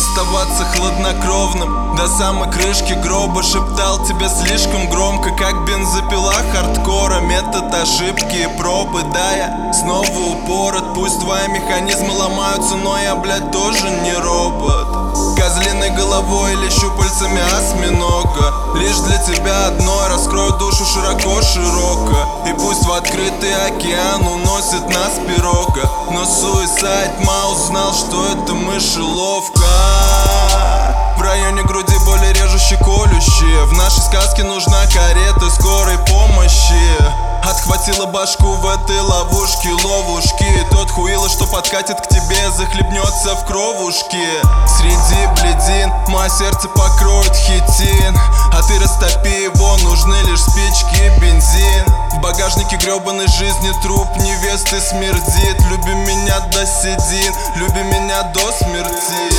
оставаться хладнокровным до самой крышки гроба. Шептал тебе слишком громко, как бензопила хардкора. Метод ошибки и пробы, да, я снова упорот. Пусть твои механизмы ломаются, но я, блядь, тоже не робот. Козлиной головой или щупальцами осьминога. Лишь для тебя одной раскрою душу широко-широко. И пусть в открытый океан уносит нас пирога, но Suicide Mouse знал, что это мышеловка. В районе груди боли режущие, колющие. В нашей сказке нужна карета скорой помощи. Отхватила башку в этой ловушке, ловушки. Тот хуило, что подкатит к тебе, захлебнется в кровушке. Среди бледин мое сердце покроет хитин, а ты растопи его, нужны лишь спички и бензин. В багажнике гребаной жизни труп невесты смердит. Люби меня до седин, люби меня до смерти.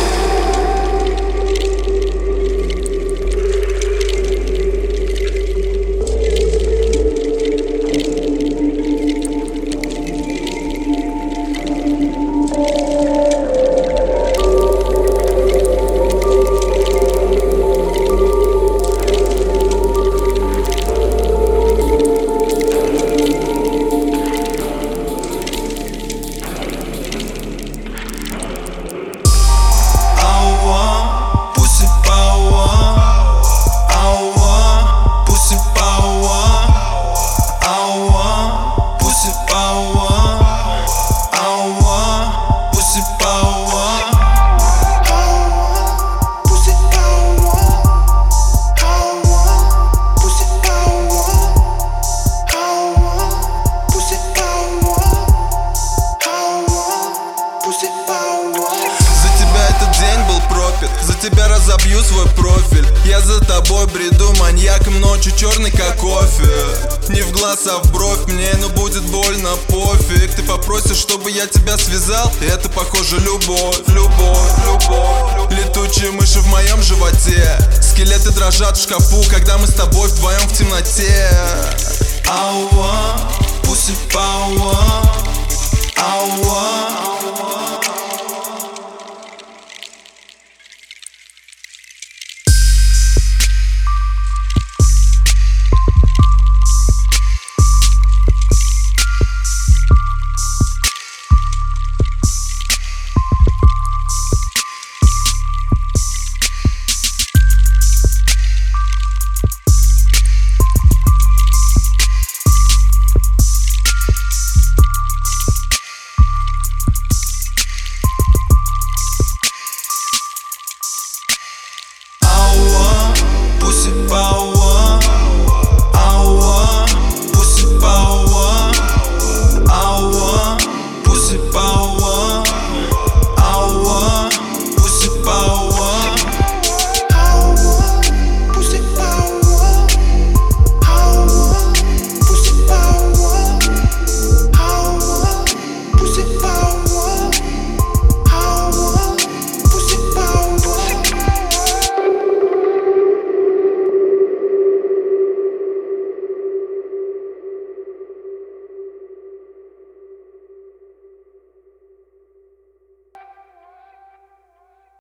За тебя разобью свой профиль. Я за тобой бреду маньяком ночью, черный как кофе. Не в глаз, а в бровь мне, но будет больно, пофиг. Ты попросишь, чтобы я тебя связал, и это, похоже, любовь, любовь, любовь. Летучие мыши в моем животе, скелеты дрожат в шкафу, когда мы с тобой вдвоем в темноте. Ауа, pussy power, ауа.